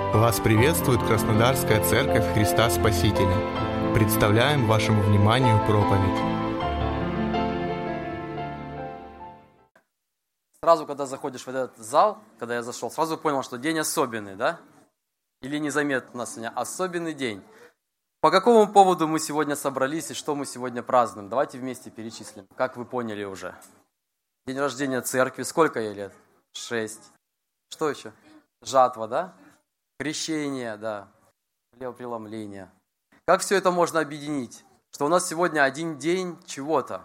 Вас приветствует Краснодарская Церковь Христа Спасителя. Представляем вашему вниманию проповедь. Сразу, когда заходишь в этот зал, когда я зашел, сразу понял, что день особенный, да? Или незаметно сегодня особенный день. По какому поводу мы сегодня собрались и что мы сегодня празднуем? Давайте вместе перечислим, как вы поняли уже. День рождения церкви. Сколько ей лет? 6. Что еще? Жатва, да? Крещение, да. Хлебопреломление. Как все это можно объединить? Что у нас сегодня один день чего-то.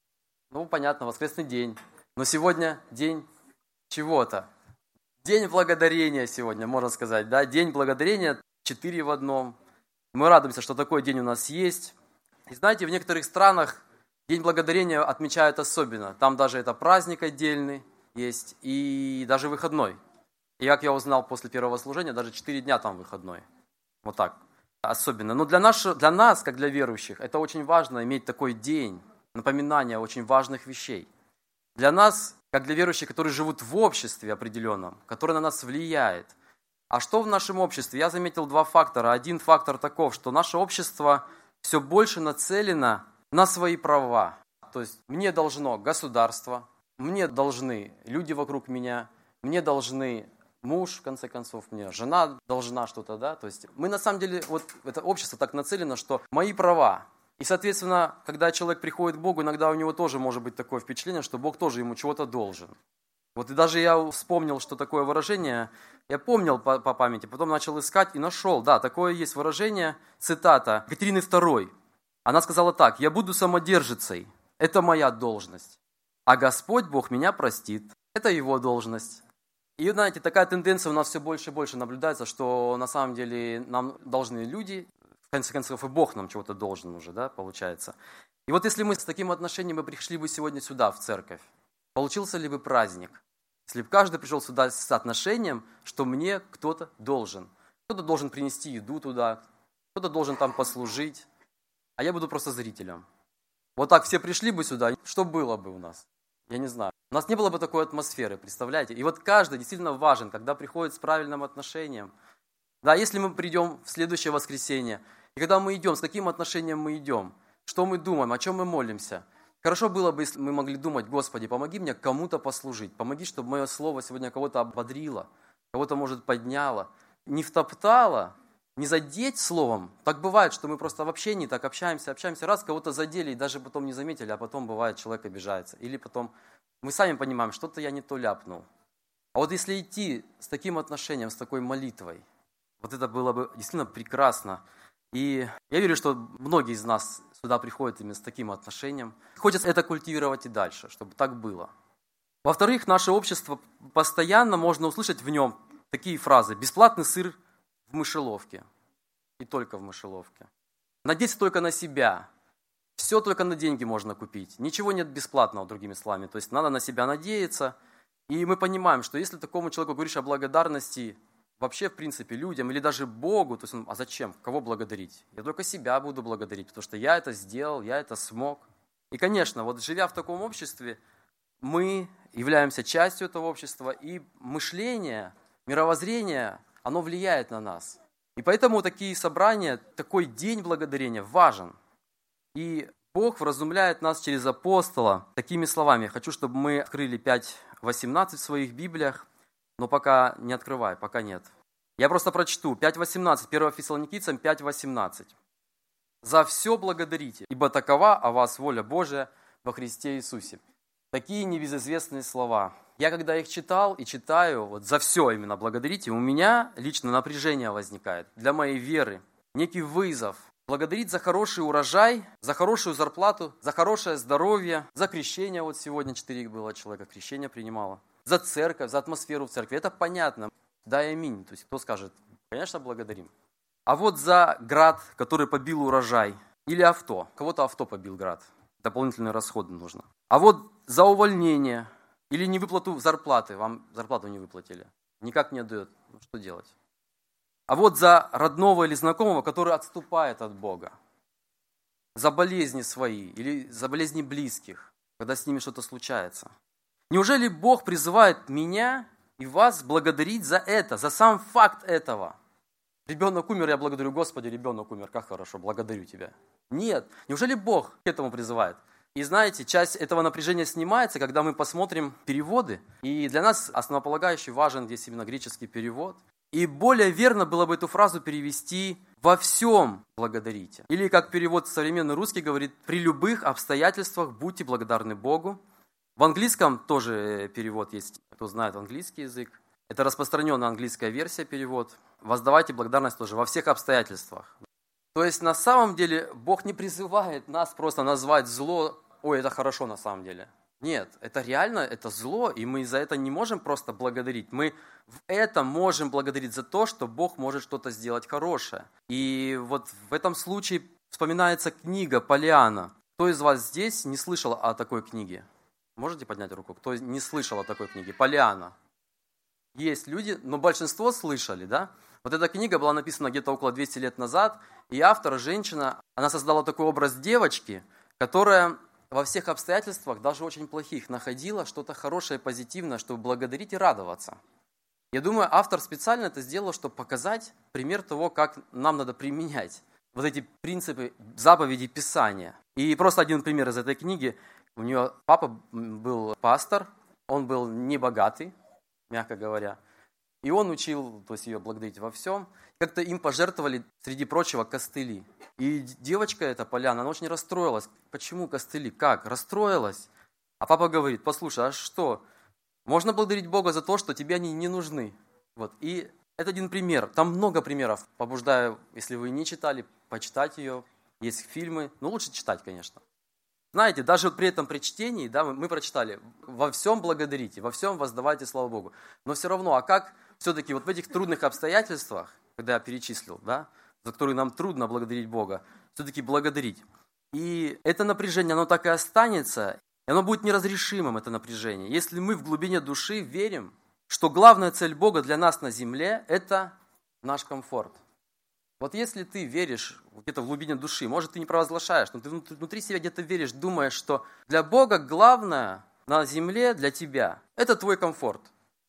Ну, понятно, воскресный день. Но сегодня день чего-то. День благодарения сегодня, можно сказать. Да? День благодарения, 4 в одном. Мы радуемся, что такой день у нас есть. И знаете, в некоторых странах День благодарения отмечают особенно. Там даже это праздник отдельный есть и даже выходной. И как я узнал после первого служения, даже 4 дня там выходной. Вот так. Особенно. Но для нас, как для верующих, это очень важно иметь такой день, напоминание очень важных вещей. Для нас, как для верующих, которые живут в обществе определенном, которое на нас влияет. А что в нашем обществе? Я заметил 2 фактора. Один фактор таков, что наше общество все больше нацелено на свои права. То есть мне должно государство, мне должны люди вокруг меня, мне должны муж, в конце концов, мне жена должна что-то, да. То есть мы на самом деле, вот это общество так нацелено, что мои права. И, соответственно, когда человек приходит к Богу, иногда у него тоже может быть такое впечатление, что Бог тоже ему чего-то должен. Вот и даже я вспомнил, что такое выражение, я помнил по памяти, потом начал искать и нашел. Да, такое есть выражение, цитата Екатерины II. Она сказала так: «Я буду самодержицей, это моя должность, а Господь Бог меня простит, это Его должность». И, знаете, такая тенденция у нас все больше и больше наблюдается, что на самом деле нам должны люди, в конце концов и Бог нам чего-то должен уже, да, получается. И вот если мы с таким отношением мы пришли бы сегодня сюда, в церковь, получился ли бы праздник? Если бы каждый пришел сюда с отношением, что мне кто-то должен. Кто-то должен принести еду туда, кто-то должен там послужить, а я буду просто зрителем. Вот так все пришли бы сюда, что было бы у нас? Я не знаю. У нас не было бы такой атмосферы, представляете? И вот каждый действительно важен, когда приходит с правильным отношением. Да, если мы придем в следующее воскресенье, и когда мы идем, с каким отношением мы идем, что мы думаем, о чем мы молимся. Хорошо было бы, если мы могли думать: Господи, помоги мне кому-то послужить, помоги, чтобы мое слово сегодня кого-то ободрило, кого-то, может, подняло, не втоптало, не задеть словом. Так бывает, что мы просто в общении так общаемся, раз кого-то задели и даже потом не заметили, а потом бывает, человек обижается. Или потом мы сами понимаем, что-то я не то ляпнул. А вот если идти с таким отношением, с такой молитвой, вот это было бы действительно прекрасно. И я верю, что многие из нас сюда приходят именно с таким отношением. Хочется это культивировать и дальше, чтобы так было. Во-вторых, наше общество постоянно можно услышать в нем такие фразы: бесплатный сыр в мышеловке. И только в мышеловке. Надеяться только на себя. Все только на деньги можно купить. Ничего нет бесплатного, другими словами. То есть надо на себя надеяться. И мы понимаем, что если такому человеку говоришь о благодарности вообще, в принципе, людям или даже Богу, то есть, а зачем? Кого благодарить? Я только себя буду благодарить, потому что я это сделал, я это смог. И, конечно, вот живя в таком обществе, мы являемся частью этого общества, и мышление, мировоззрение, оно влияет на нас. И поэтому такие собрания, такой день благодарения важен. И Бог вразумляет нас через апостола такими словами. Я хочу, чтобы мы открыли 5:18 в своих Библиях. Но пока не открывай, пока нет. Я просто прочту. 5:18, 1 Фессалоникийцам 5:18. «За все благодарите, ибо такова о вас воля Божия во Христе Иисусе». Такие небезызвестные слова. Я когда их читал и читаю, вот за все именно благодарите, у меня лично напряжение возникает для моей веры, некий вызов. Благодарить за хороший урожай, за хорошую зарплату, за хорошее здоровье, за крещение. Вот сегодня 4 было человека, крещение принимало. За церковь, за атмосферу в церкви. Это понятно. Да и аминь. То есть кто скажет? Конечно, благодарим. А вот за град, который побил урожай. Или авто. Кого-то авто побил град. Дополнительные расходы нужно. А вот за увольнение. Или невыплату зарплаты. Вам зарплату не выплатили. Никак не отдает. Ну, что делать? А вот за родного или знакомого, который отступает от Бога. За болезни свои или за болезни близких, когда с ними что-то случается. Неужели Бог призывает меня и вас благодарить за это, за сам факт этого? Ребенок умер, я благодарю Господи, ребенок умер, как хорошо, благодарю Тебя. Нет, неужели Бог к этому призывает? И знаете, часть этого напряжения снимается, когда мы посмотрим переводы. И для нас основополагающий важен здесь именно греческий перевод. И более верно было бы эту фразу перевести «во всем благодарите». Или, как перевод современный русский говорит, «при любых обстоятельствах будьте благодарны Богу». В английском тоже перевод есть, кто знает английский язык. Это распространенная английская версия перевод. Воздавайте благодарность тоже во всех обстоятельствах. То есть на самом деле Бог не призывает нас просто назвать зло, ой, это хорошо на самом деле. Нет, это реально, это зло, и мы за это не можем просто благодарить. Мы в этом можем благодарить за то, что Бог может что-то сделать хорошее. И вот в этом случае вспоминается книга Поллианна. Кто из вас здесь не слышал о такой книге? Можете поднять руку? Кто не слышал о такой книге? Поллианна. Есть люди, но большинство слышали, да? Вот эта книга была написана где-то около 200 лет назад, и автор, женщина, она создала такой образ девочки, которая во всех обстоятельствах, даже очень плохих, находила что-то хорошее, позитивное, чтобы благодарить и радоваться. Я думаю, автор специально это сделал, чтобы показать пример того, как нам надо применять вот эти принципы заповедей Писания. И просто один пример из этой книги. У нее папа был пастор, он был небогатый, мягко говоря. И он учил, то есть, ее благодарить во всем. Как-то им пожертвовали, среди прочего, костыли. И девочка эта, Поллианна, она очень расстроилась. Почему костыли? Как? Расстроилась. А папа говорит, послушай, а что? Можно благодарить Бога за то, что тебе они не нужны. Вот. И это один пример. Там много примеров. Побуждаю, если вы не читали, почитать ее. Есть фильмы. Ну, лучше читать, конечно. Знаете, даже при этом при чтении, да, мы прочитали, во всем благодарите, во всем воздавайте славу Богу. Но все равно, а как все-таки вот в этих трудных обстоятельствах, когда я перечислил, да, за которые нам трудно благодарить Бога, все-таки благодарить. И это напряжение, оно так и останется, и оно будет неразрешимым, это напряжение. Если мы в глубине души верим, что главная цель Бога для нас на земле – это наш комфорт. Вот если ты веришь где-то в глубине души, может, ты не провозглашаешь, но ты внутри себя где-то веришь, думаешь, что для Бога главное на земле для тебя – это твой комфорт.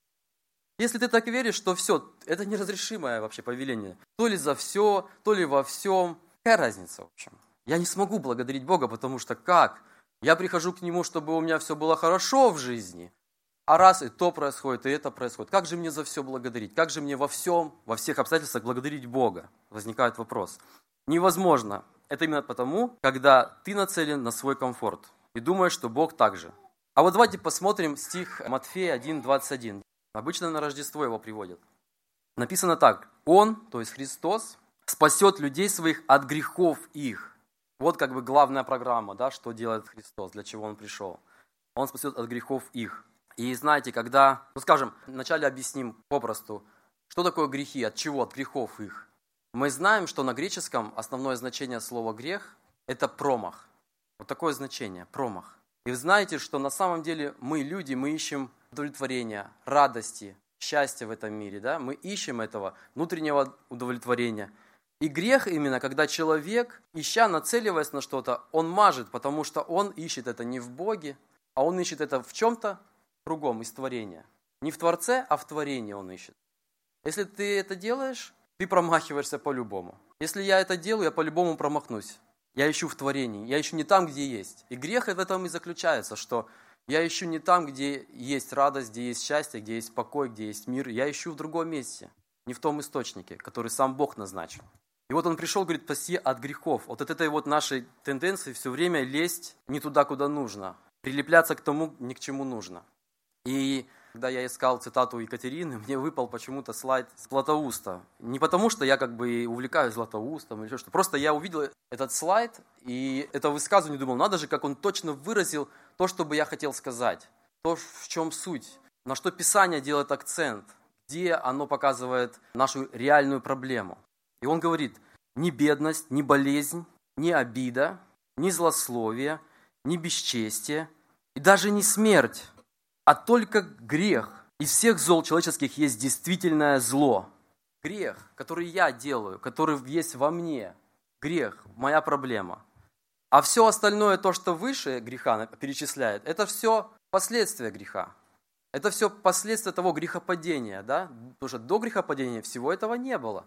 Если ты так веришь, то все, это неразрешимое вообще повеление. То ли за все, то ли во всем. Какая разница, в общем? Я не смогу благодарить Бога, потому что как? Я прихожу к Нему, чтобы у меня все было хорошо в жизни, а раз и то происходит, и это происходит. Как же мне за все благодарить? Как же мне во всем, во всех обстоятельствах благодарить Бога? Возникает вопрос. Невозможно. Это именно потому, когда ты нацелен на свой комфорт и думаешь, что Бог так же. А вот давайте посмотрим стих Матфея 1:21. Обычно на Рождество его приводят. Написано так. Он, то есть Христос, спасет людей своих от грехов их. Вот как бы главная программа, да, что делает Христос, для чего Он пришел. Он спасет от грехов их. И знаете, когда, ну скажем, вначале объясним попросту, что такое грехи, от чего, от грехов их. Мы знаем, что на греческом основное значение слова «грех» – это промах. Вот такое значение – промах. И вы знаете, что на самом деле мы, люди, мы ищем удовлетворения, радости, счастья в этом мире. Да? Мы ищем этого внутреннего удовлетворения. И грех именно, когда человек, ища, нацеливаясь на что-то, он мажет, потому что он ищет это не в Боге, а он ищет это в чем-то другом из творения. Не в Творце, а в творении он ищет. Если ты это делаешь, ты промахиваешься по-любому. Если я это делаю, я по-любому промахнусь. Я ищу в творении, я ищу не там, где есть. И грех в этом и заключается, что я ищу не там, где есть радость, где есть счастье, где есть покой, где есть мир. Я ищу в другом месте, не в том источнике, который сам Бог назначил. И вот он пришел, говорит, спаси от грехов. Вот от этой вот нашей тенденции все время лезть не туда, куда нужно. Прилепляться к тому, ни к чему нужно. И когда я искал цитату Екатерины, мне выпал почему-то слайд Златоуста. Не потому, что я как бы увлекаюсь Златоустом или еще что-то. Просто я увидел этот слайд, и это высказывание думал, надо же, как он точно выразил то, что бы я хотел сказать. То, в чем суть, на что Писание делает акцент, где оно показывает нашу реальную проблему. И он говорит, ни бедность, ни болезнь, ни обида, ни злословие, ни бесчестие и даже не смерть, а только грех. Из всех зол человеческих есть действительное зло. Грех, который я делаю, который есть во мне. Грех, моя проблема. А все остальное, то, что выше греха перечисляет, это все последствия греха. Это все последствия того грехопадения. Да? Потому что до грехопадения всего этого не было.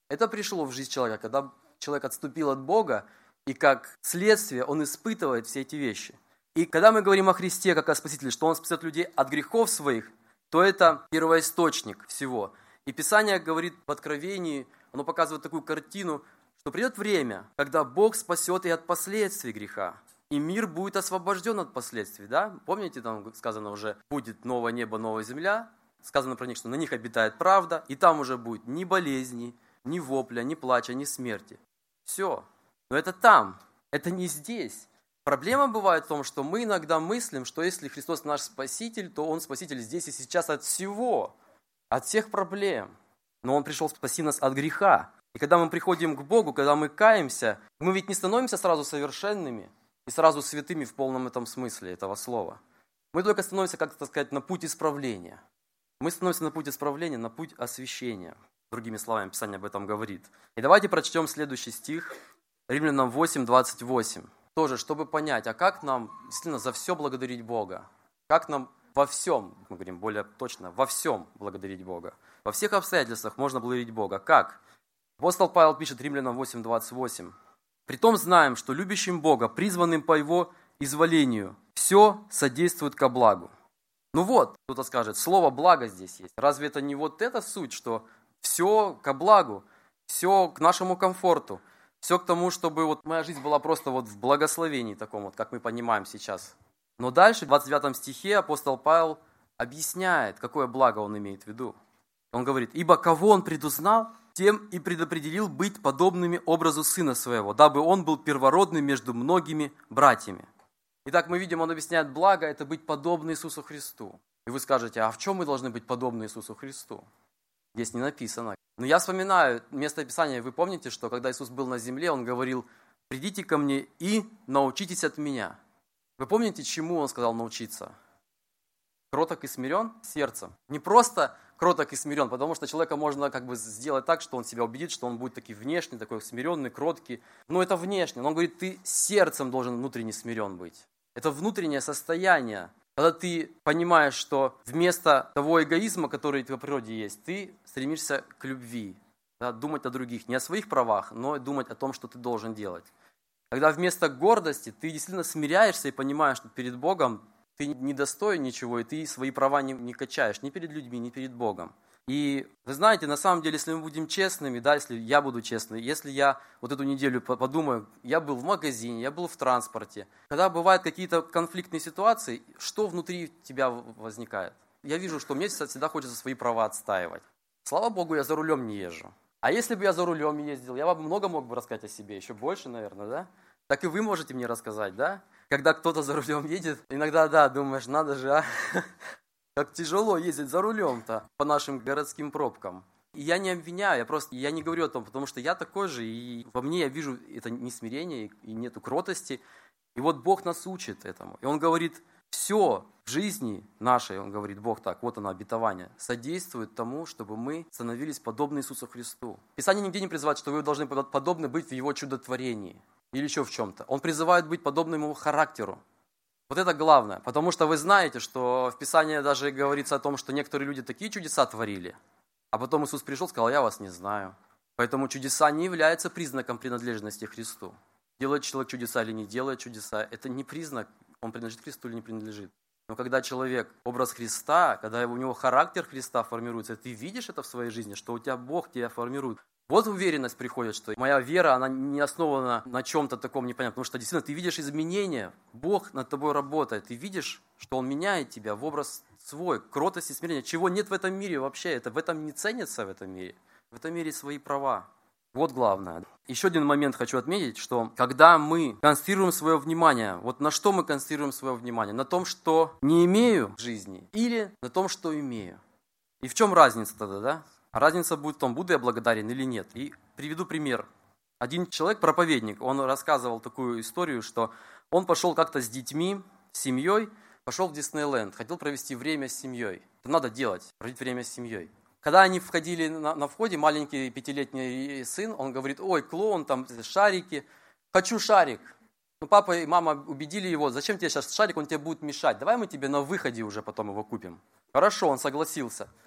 Это пришло в жизнь человека, когда человек отступил от Бога, и как следствие он испытывает все эти вещи. И когда мы говорим о Христе как о Спасителе, что Он спасет людей от грехов своих, то это первоисточник всего. И Писание говорит в Откровении, оно показывает такую картину, что придет время, когда Бог спасет и от последствий греха. И мир будет освобожден от последствий. Да? Помните, там сказано уже, будет новое небо, новая земля. Сказано про них, что на них обитает правда, и там уже будет ни болезни, ни вопля, ни плача, ни смерти. Все. Но это там, это не здесь. Проблема бывает в том, что мы иногда мыслим, что если Христос наш Спаситель, то Он Спаситель здесь и сейчас от всего, от всех проблем. Но Он пришел спасти нас от греха. И когда мы приходим к Богу, когда мы каемся, мы ведь не становимся сразу совершенными и сразу святыми в полном этом смысле этого слова. Мы только становимся, как так сказать, на путь исправления. Мы становимся на путь исправления, на путь освящения. Другими словами, Писание об этом говорит. И давайте прочтем следующий стих, Римлянам 8:28. Тоже, чтобы понять, а как нам действительно за все благодарить Бога? Как нам во всем, мы говорим более точно, во всем благодарить Бога? Во всех обстоятельствах можно благодарить Бога. Как? Апостол Павел пишет Римлянам 8:28. «Притом знаем, что любящим Бога, призванным по Его изволению, все содействует ко благу». Ну вот, кто-то скажет, слово «благо» здесь есть. Разве это не вот эта суть, что все ко благу, все к нашему комфорту, все к тому, чтобы вот моя жизнь была просто вот в благословении таком, вот, как мы понимаем сейчас. Но дальше, в 29 стихе, апостол Павел объясняет, какое благо он имеет в виду. Он говорит, «Ибо кого он предузнал, тем и предопределил быть подобными образу Сына Своего, дабы он был первородным между многими братьями». Итак, мы видим, он объясняет, благо – это быть подобным Иисусу Христу. И вы скажете, а в чем мы должны быть подобны Иисусу Христу? Здесь не написано. Но я вспоминаю место Писания, вы помните, что когда Иисус был на земле, Он говорил, «Придите ко мне и научитесь от меня». Вы помните, чему Он сказал научиться? Кроток и смирен сердцем. Не просто кроток и смирен, потому что человека можно как бы сделать так, что он себя убедит, что он будет такой внешний, такой смиренный, кроткий. Но это внешне. Но он говорит, ты сердцем должен внутренне смирен быть. Это внутреннее состояние. Когда ты понимаешь, что вместо того эгоизма, который в твоей природе есть, ты стремишься к любви. Да, думать о других. Не о своих правах, но думать о том, что ты должен делать. Когда вместо гордости ты действительно смиряешься и понимаешь, что перед Богом ты не достоин ничего, и ты свои права не качаешь ни перед людьми, ни перед Богом. И вы знаете, на самом деле, если мы будем честными, да, если я буду честным, если я вот эту неделю подумаю, я был в магазине, я был в транспорте, когда бывают какие-то конфликтные ситуации, что внутри тебя возникает? Я вижу, что мне всегда хочется свои права отстаивать. Слава Богу, я за рулем не езжу. А если бы я за рулем ездил, я бы много мог бы рассказать о себе, еще больше, наверное, да? Так и вы можете мне рассказать, да? Когда кто-то за рулем едет, иногда, да, думаешь, надо же, а? Как тяжело ездить за рулем-то по нашим городским пробкам. И я не обвиняю, я не говорю о том, потому что я такой же, и во мне я вижу это несмирение, и нету кротости. И вот Бог нас учит этому. И Он говорит, все в жизни нашей, Он говорит, Бог так, вот оно обетование, содействует тому, чтобы мы становились подобны Иисусу Христу. Писание нигде не призывает, что вы должны подобны быть в Его чудотворении или еще в чем-то. Он призывает быть подобным Его характеру. Вот это главное, потому что вы знаете, что в Писании даже говорится о том, что некоторые люди такие чудеса творили, а потом Иисус пришел и сказал, я вас не знаю. Поэтому чудеса не являются признаком принадлежности Христу. Делает человек чудеса или не делает чудеса, это не признак, он принадлежит Христу или не принадлежит. Но когда человек, образ Христа, когда у него характер Христа формируется, ты видишь это в своей жизни, что у тебя Бог тебя формирует. Вот уверенность приходит, что моя вера, она не основана на чем-то таком непонятном, потому что действительно ты видишь изменения, Бог над тобой работает, ты видишь, что Он меняет тебя в образ свой, кротость и смирение, чего нет в этом мире вообще, это в этом не ценится в этом мире свои права. Вот главное. Еще один момент хочу отметить, что когда мы концентрируем свое внимание, вот на что мы концентрируем свое внимание? На том, что не имею в жизни, или на том, что имею. И в чем разница тогда, да? Разница будет в том, буду я благодарен или нет. И приведу пример. Один человек, проповедник, он рассказывал такую историю, что он пошел как-то с детьми, с семьей, пошел в Диснейленд, хотел провести время с семьей. Это надо делать, проводить время с семьей. Когда они входили на входе, маленький 5-летний сын, он говорит, ой, клоун, там шарики, хочу шарик. Ну, папа и мама убедили его, зачем тебе сейчас шарик, он тебе будет мешать, давай мы тебе на выходе уже потом его купим. Хорошо, он согласился.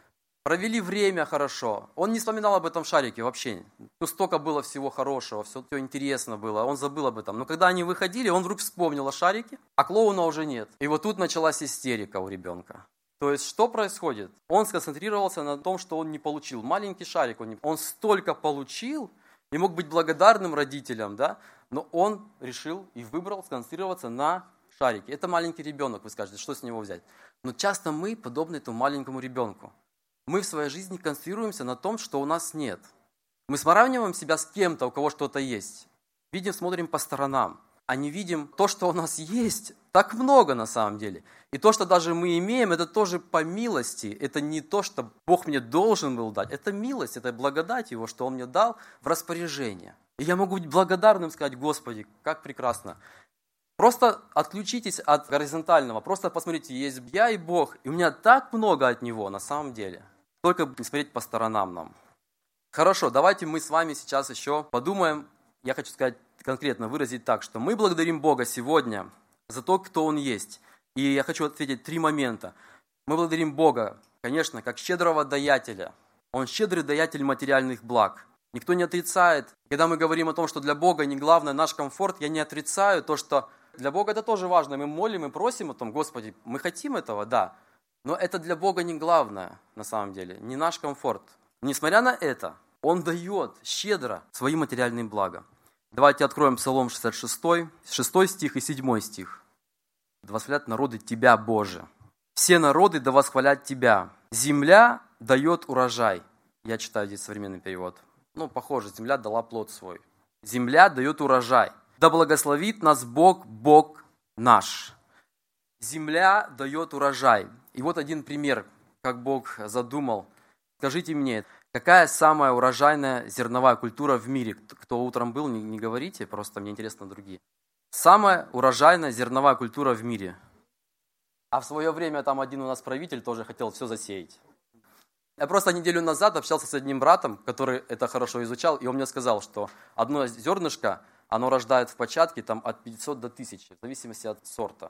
провели время хорошо. Он не вспоминал об этом шарике вообще. Столько было всего хорошего, все интересно было, он забыл об этом. Но когда они выходили, он вдруг вспомнил о шарике, а клоуна уже нет. И вот тут началась истерика у ребенка. То есть, что происходит? Он сконцентрировался на том, что он не получил. Маленький шарик, он столько получил, и мог быть благодарным родителям, да? Но он решил и выбрал сконцентрироваться на шарике. Это маленький ребенок, вы скажете, что с него взять? Но часто мы подобны этому маленькому ребенку. Мы в своей жизни концентрируемся на том, что у нас нет. Мы сравниваем себя с кем-то, у кого что-то есть. Видим, смотрим по сторонам, а не видим то, что у нас есть. Так много на самом деле. И то, что даже мы имеем, это тоже по милости. Это не то, что Бог мне должен был дать. Это милость, это благодать Его, что Он мне дал в распоряжение. И я могу быть благодарным, сказать: Господи, как прекрасно. Просто отключитесь от горизонтального. Просто посмотрите, есть я и Бог. И у меня так много от Него на самом деле. Только смотреть по сторонам нам. Хорошо, давайте мы с вами сейчас еще подумаем. Я хочу сказать конкретно, выразить так, что мы благодарим Бога сегодня за то, кто Он есть. И я хочу ответить 3 момента. Мы благодарим Бога, конечно, как щедрого даятеля. Он щедрый даятель материальных благ. Никто не отрицает. Когда мы говорим о том, что для Бога не главное наш комфорт, я не отрицаю то, что для Бога это тоже важно. Мы молим и просим о том: Господи, мы хотим этого, да. Но это для Бога не главное, на самом деле, не наш комфорт. Несмотря на это, Он дает щедро свои материальные блага. Давайте откроем Псалом 66, 6 стих и 7 стих. «Да восхвалят народы Тебя, Боже! Все народы да восхвалят Тебя! Земля дает урожай». Я читаю здесь современный перевод. Похоже, земля дала плод свой. Земля дает урожай. «Да благословит нас Бог, Бог наш». Земля дает урожай. И вот один пример, как Бог задумал. Скажите мне, какая самая урожайная зерновая культура в мире? Кто утром был, не говорите, просто мне интересно другие. Самая урожайная зерновая культура в мире. А в свое время там один у нас правитель тоже хотел все засеять. Я просто неделю назад общался с одним братом, который это хорошо изучал, и он мне сказал, что одно зернышко, оно рождает в початке там, от 500 до 1000, в зависимости от сорта.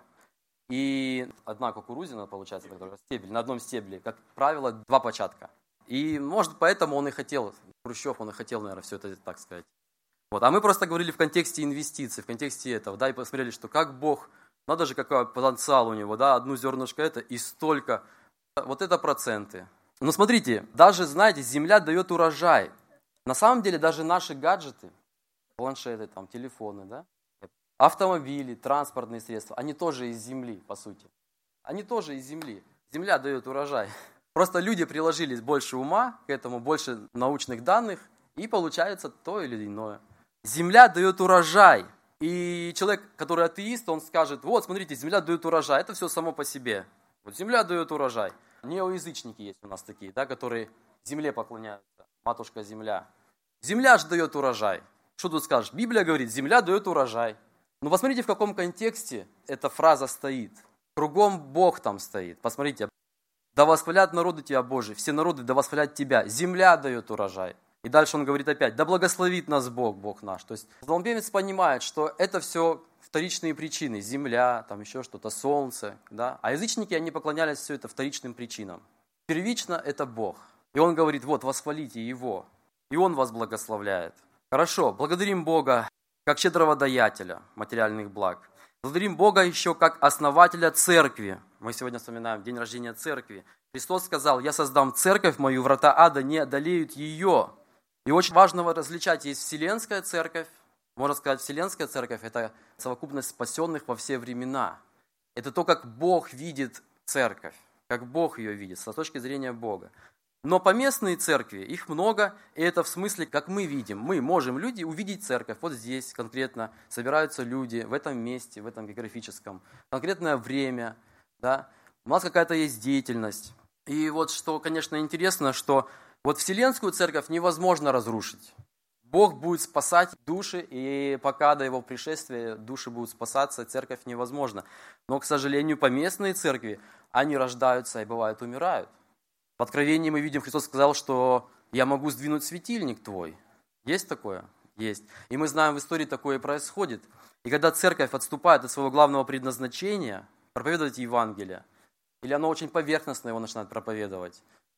И одна кукурузина, получается, стебель, на одном стебле, как правило, 2 початка. И, может, поэтому он и хотел, Хрущев, он и хотел, наверное, все это, так сказать. А мы просто говорили в контексте инвестиций, в контексте этого, да, и посмотрели, что как Бог, надо же, какой потенциал у него, да, одну зернышко это, и столько, вот это проценты. Но смотрите, даже, знаете, земля дает урожай. На самом деле, даже наши гаджеты, планшеты, там, телефоны, да, автомобили, транспортные средства, они тоже из земли, по сути. Они тоже из земли. Земля дает урожай. Просто люди приложились больше ума к этому, больше научных данных, и получается то или иное. Земля дает урожай. И человек, который атеист, он скажет: вот, смотрите, земля дает урожай. Это все само по себе. Вот земля дает урожай. Неоязычники есть у нас такие, да, которые земле поклоняются. Матушка земля. Земля же дает урожай. Что тут скажешь? Библия говорит: земля дает урожай. Но посмотрите, в каком контексте эта фраза стоит. Кругом Бог там стоит. Посмотрите. «Да восхвалят народы Тебя, Боже, все народы да восхвалят Тебя, земля дает урожай». И дальше он говорит опять: «Да благословит нас Бог, Бог наш». То есть псалмопевец понимает, что это все вторичные причины. Земля, там еще что-то, солнце. Да? А язычники, они поклонялись все это вторичным причинам. Первично это Бог. И он говорит: вот, восхвалите Его. И Он вас благословляет. Хорошо, благодарим Бога как щедрого даятеля материальных благ. Благодарим Бога еще как основателя церкви. Мы сегодня вспоминаем день рождения церкви. Христос сказал: «Я создам церковь мою, врата ада не одолеют ее». И очень важно различать, есть вселенская церковь. Можно сказать, вселенская церковь – это совокупность спасенных во все времена. Это то, как Бог видит церковь, как Бог ее видит, с точки зрения Бога. Но поместные церкви, их много, и это в смысле, как мы видим. Мы можем, люди, увидеть церковь. Вот здесь конкретно собираются люди, в этом месте, в этом географическом. Конкретное время, да. У нас какая-то есть деятельность. И вот что, конечно, интересно, что вот вселенскую церковь невозможно разрушить. Бог будет спасать души, и пока до Его пришествия души будут спасаться, церковь невозможна. Но, к сожалению, поместные церкви, они рождаются и, бывает, умирают. В Откровении мы видим, Христос сказал, что «я могу сдвинуть светильник твой». Есть такое? Есть. И мы знаем, в истории такое происходит. И когда церковь отступает от своего главного предназначения, проповедовать Евангелие, или она очень поверхностно его начинает проповедовать,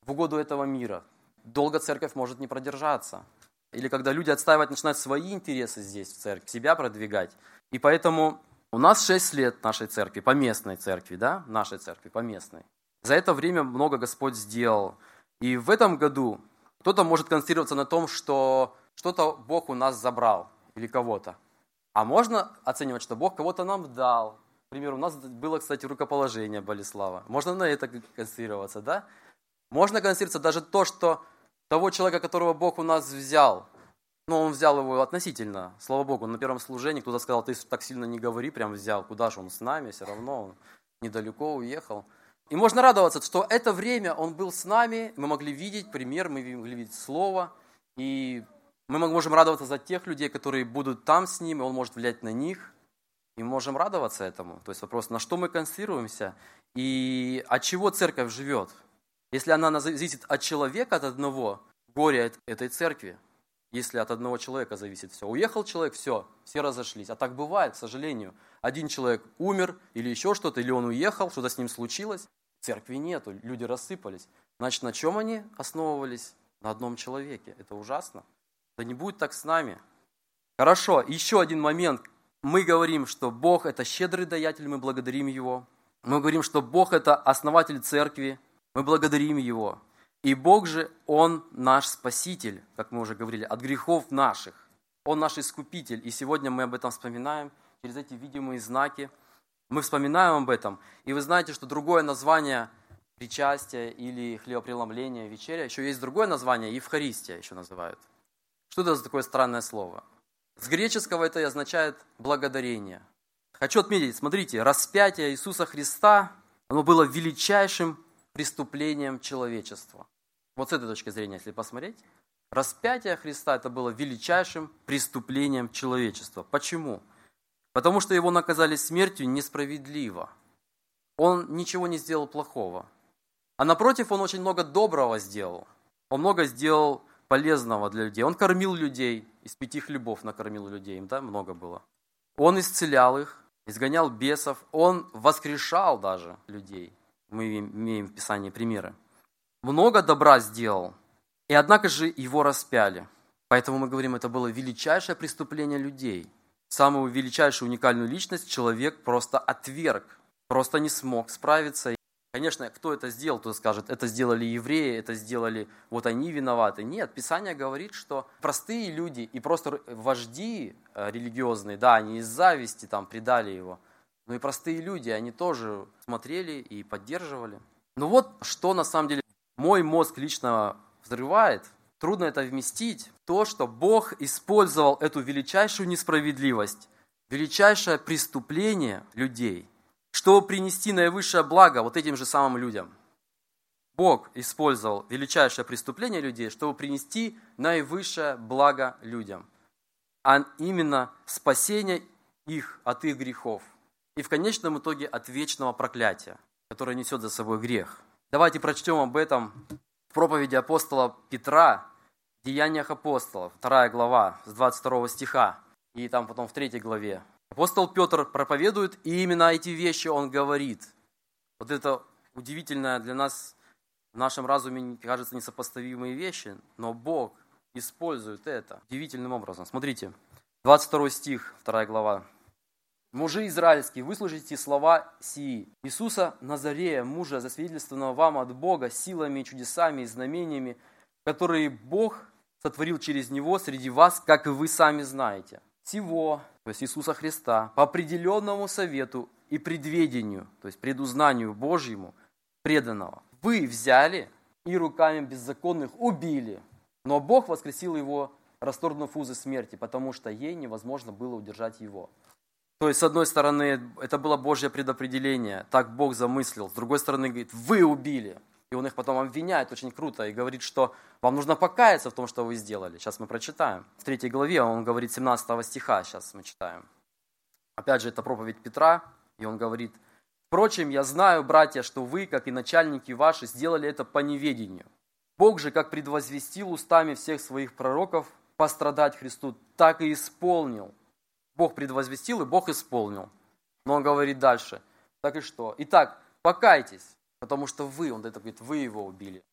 в угоду этого мира. Долго церковь может не продержаться. Или когда люди отстаивать начинают свои интересы здесь, в церкви, себя продвигать. И поэтому у нас 6 лет нашей церкви, поместной церкви, да, нашей церкви, поместной. За это время много Господь сделал. И в этом году кто-то может концентрироваться на том, что что-то Бог у нас забрал или кого-то. А можно оценивать, что Бог кого-то нам дал. К примеру, у нас было, кстати, рукоположение Болеслава. Можно на это концентрироваться, да? Можно концентрироваться даже то, что того человека, которого Бог у нас взял, но он взял его относительно, слава Богу, на первом служении кто-то сказал, ты так сильно не говори, прям взял, куда же он с нами, все равно он недалеко уехал. И можно радоваться, что это время он был с нами, мы могли видеть пример, мы могли видеть слово, и мы можем радоваться за тех людей, которые будут там с ним, и он может влиять на них, и мы можем радоваться этому. То есть вопрос, на что мы концентрируемся, и от чего церковь живет. Если она зависит от человека, от одного, горе этой церкви. Если от одного человека зависит все. Уехал человек, все разошлись. А так бывает, к сожалению. Один человек умер или еще что-то, или он уехал, что-то с ним случилось. Церкви нету, люди рассыпались. Значит, на чем они основывались? На одном человеке. Это ужасно. Да не будет так с нами. Хорошо, еще один момент. Мы говорим, что Бог – это щедрый даятель, мы благодарим Его. Мы говорим, что Бог – это основатель церкви, мы благодарим Его. И Бог же, Он наш Спаситель, как мы уже говорили, от грехов наших. Он наш Искупитель. И сегодня мы об этом вспоминаем, через эти видимые знаки. Мы вспоминаем об этом. И вы знаете, что другое название причастия или хлебопреломления, вечеря, еще есть другое название, Евхаристия еще называют. Что это за такое странное слово? С греческого это и означает благодарение. Хочу отметить, смотрите, распятие Иисуса Христа, оно было величайшим преступлением человечества. Вот с этой точки зрения, если посмотреть, распятие Христа это было величайшим преступлением человечества. Почему? Потому что его наказали смертью несправедливо. Он ничего не сделал плохого. А напротив, он очень много доброго сделал. Он много сделал полезного для людей. Он кормил людей, из 5 хлебов накормил людей, им, да, много было. Он исцелял их, изгонял бесов, он воскрешал даже людей. Мы имеем в Писании примеры. Много добра сделал, и однако же его распяли. Поэтому мы говорим, это было величайшее преступление людей. Самую величайшую уникальную личность человек просто отверг, просто не смог справиться. Конечно, кто это сделал, кто скажет, это сделали евреи, это сделали, вот они виноваты. Нет, Писание говорит, что простые люди и просто вожди религиозные, да, они из зависти там предали его. Но и простые люди, они тоже смотрели и поддерживали. Ну вот, что на самом деле мой мозг лично взрывает, трудно это вместить, то, что Бог использовал эту величайшую несправедливость, величайшее преступление людей, чтобы принести наивысшее благо вот этим же самым людям. Бог использовал величайшее преступление людей, чтобы принести наивысшее благо людям, а именно спасение их от их грехов. И в конечном итоге от вечного проклятия, которое несет за собой грех. Давайте прочтем об этом в проповеди апостола Петра, в Деяниях апостолов, 2 глава, с 22 стиха, и там потом в 3 главе. Апостол Петр проповедует, и именно эти вещи он говорит. Вот это удивительное для нас, в нашем разуме, кажется, несопоставимые вещи, но Бог использует это удивительным образом. Смотрите, 22 стих, 2 глава. «Мужи израильские, выслушайте слова сии. Иисуса Назарея, мужа, засвидетельствованного вам от Бога силами, чудесами и знамениями, которые Бог сотворил через Него среди вас, как и вы сами знаете. Сего, то есть Иисуса Христа, по определенному совету и предведению, то есть предузнанию Божьему, преданного, вы взяли и руками беззаконных убили, но Бог воскресил его, расторгнув узы смерти, потому что ей невозможно было удержать его». То есть, с одной стороны, это было Божье предопределение, так Бог замыслил. С другой стороны, говорит, вы убили. И он их потом обвиняет очень круто и говорит, что вам нужно покаяться в том, что вы сделали. Сейчас мы прочитаем. В 3 главе он говорит 17 стиха, сейчас мы читаем. Опять же, это проповедь Петра, и он говорит, «Впрочем, я знаю, братья, что вы, как и начальники ваши, сделали это по неведению. Бог же, как предвозвестил устами всех своих пророков пострадать Христу, так и исполнил». Бог предвозвестил, и Бог исполнил. Но он говорит дальше, так и что? Итак, покайтесь, потому что вы, он это говорит, вы его убили.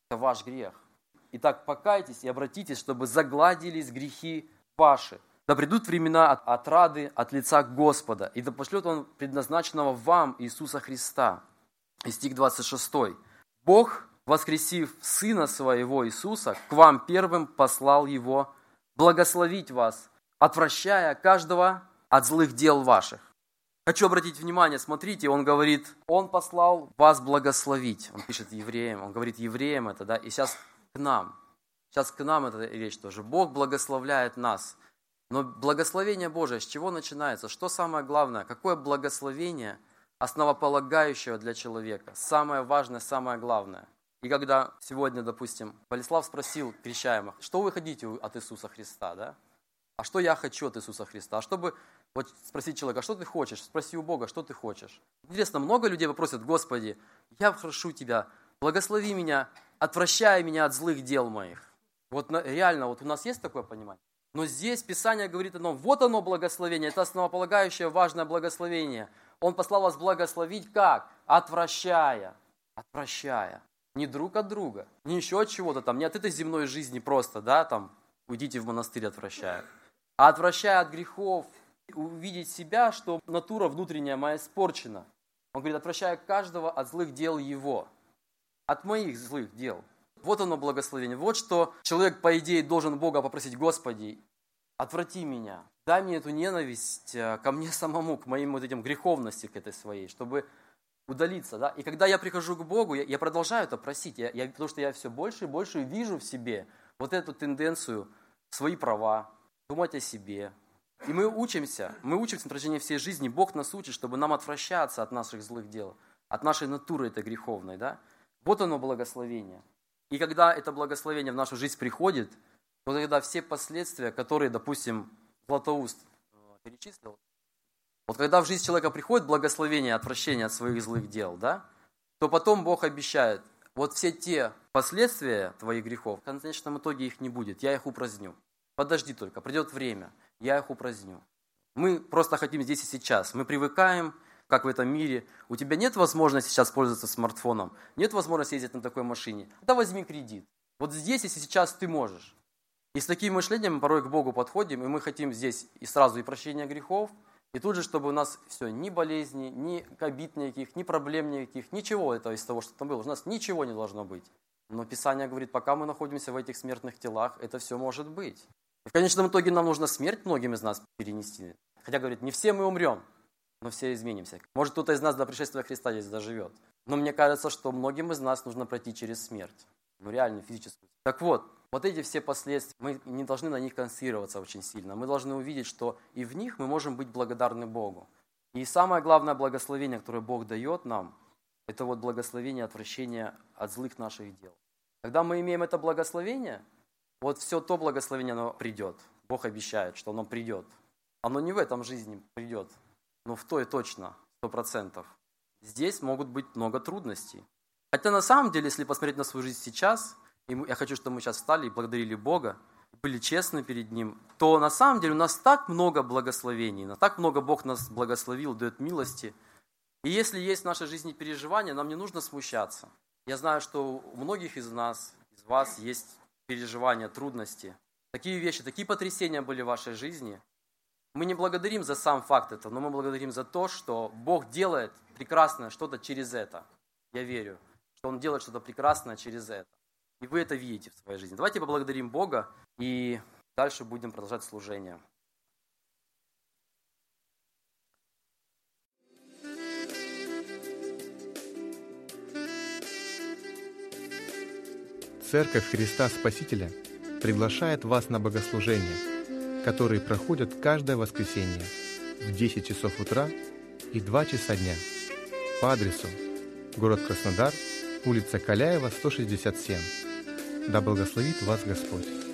Это ваш грех. Итак, покайтесь и обратитесь, чтобы загладились грехи ваши. Да придут времена отрады от лица Господа, и да пошлет Он предназначенного вам Иисуса Христа. И стих 26. Бог, воскресив Сына Своего Иисуса, к вам первым послал Его благословить вас, отвращая каждого от злых дел ваших. Хочу обратить внимание, смотрите, он говорит, Он послал вас благословить. Он пишет евреям, он говорит евреям это, да, и сейчас к нам. Сейчас к нам эта речь тоже. Бог благословляет нас. Но благословение Божие с чего начинается? Что самое главное? Какое благословение основополагающего для человека? Самое важное, самое главное. И когда сегодня, допустим, Болеслав спросил крещаемых, что вы хотите от Иисуса Христа, да? А что я хочу от Иисуса Христа? А чтобы вот спросить человека, а что ты хочешь? Спроси у Бога, что ты хочешь. Интересно, много людей попросят, Господи, я прошу Тебя, благослови меня, отвращай меня от злых дел моих. Вот реально, вот у нас есть такое понимание? Но здесь Писание говорит о том, вот оно благословение, это основополагающее важное благословение. Он послал вас благословить как? Отвращая. Отвращая. Не друг от друга, не еще от чего-то там, не от этой земной жизни просто, да, там, уйдите в монастырь отвращая. А отвращая от грехов, увидеть себя, что натура внутренняя моя испорчена. Он говорит, отвращая каждого от злых дел его, от моих злых дел. Вот оно благословение. Вот что человек, по идее, должен Бога попросить, Господи, отврати меня, дай мне эту ненависть ко мне самому, к моим вот этим греховности, к этой своей, чтобы удалиться. Да? И когда я прихожу к Богу, я продолжаю это просить, потому что я все больше и больше вижу в себе вот эту тенденцию, свои права, думать о себе. И мы учимся на протяжении всей жизни, Бог нас учит, чтобы нам отвращаться от наших злых дел, от нашей натуры этой греховной. Да? Вот оно благословение. И когда это благословение в нашу жизнь приходит, то тогда все последствия, которые, допустим, Златоуст перечислил, вот когда в жизнь человека приходит благословение, отвращение от своих злых дел, да, то потом Бог обещает, вот все те последствия твоих грехов, в конечном итоге их не будет, я их упраздню. Подожди только, придет время, я их упраздню. Мы просто хотим здесь и сейчас, мы привыкаем, как в этом мире. У тебя нет возможности сейчас пользоваться смартфоном, нет возможности ездить на такой машине. Да возьми кредит. Вот здесь, если сейчас ты можешь. И с таким мышлением мы порой к Богу подходим, и мы хотим здесь и сразу и прощения грехов, и тут же, чтобы у нас все, ни болезней, ни обид никаких, ни проблем никаких, ничего этого из того, что там было. У нас ничего не должно быть. Но Писание говорит, пока мы находимся в этих смертных телах, это все может быть. И в конечном итоге нам нужно смерть многим из нас перенести. Хотя, говорит, не все мы умрем, но все изменимся. Может, кто-то из нас до пришествия Христа здесь доживет. Но мне кажется, что многим из нас нужно пройти через смерть. Ну, реально, физическую. Так вот эти все последствия, мы не должны на них концентрироваться очень сильно. Мы должны увидеть, что и в них мы можем быть благодарны Богу. И самое главное благословение, которое Бог дает нам, это вот благословение отвращения от злых наших дел. Когда мы имеем это благословение, вот все то благословение, оно придет. Бог обещает, что оно придет. Оно не в этом жизни придет, но в той точно, 100%. Здесь могут быть много трудностей. Хотя на самом деле, если посмотреть на свою жизнь сейчас, и я хочу, чтобы мы сейчас встали и благодарили Бога, были честны перед Ним, то на самом деле у нас так много благословений, так много Бог нас благословил, дает милости. И если есть в нашей жизни переживания, нам не нужно смущаться. Я знаю, что у многих из нас, из вас есть переживания, трудности. Такие вещи, такие потрясения были в вашей жизни. Мы не благодарим за сам факт этого, но мы благодарим за то, что Бог делает прекрасное что-то через это. Я верю, что Он делает что-то прекрасное через это. И вы это видите в своей жизни. Давайте поблагодарим Бога и дальше будем продолжать служение. Церковь Христа Спасителя приглашает вас на богослужения, которые проходят каждое воскресенье в 10 часов утра и 2 часа дня по адресу город Краснодар, улица Каляева, 167. Да благословит вас Господь!